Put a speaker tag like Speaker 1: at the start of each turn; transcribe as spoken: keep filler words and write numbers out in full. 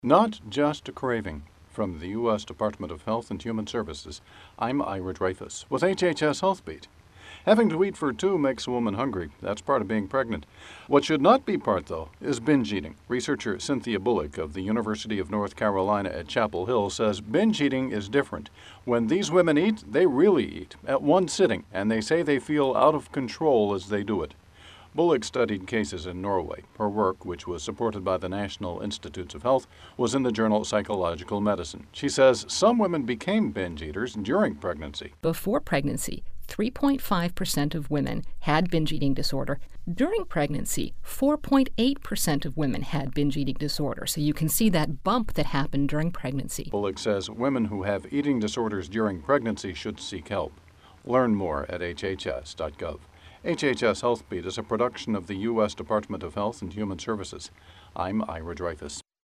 Speaker 1: Not just a craving. From the U S Department of Health and Human Services, I'm Ira Dreyfus with H H S Health Beat. Having to eat for two makes a woman hungry. That's part of being pregnant. What should not be part, though, is binge eating. Researcher Cynthia Bullock of the University of North Carolina at Chapel Hill says binge eating is different. When these women eat, they really eat, at one sitting, and they say they feel out of control as they do it. Bullock studied cases in Norway. Her work, which was supported by the National Institutes of Health, was in the journal Psychological Medicine. She says some women became binge eaters during pregnancy.
Speaker 2: Before pregnancy, three point five percent of women had binge eating disorder. During pregnancy, four point eight percent of women had binge eating disorder. So you can see that bump that happened during pregnancy.
Speaker 1: Bullock says women who have eating disorders during pregnancy should seek help. Learn more at H H S dot gov. H H S Health Beat is a production of the U S Department of Health and Human Services. I'm Ira Dreyfus.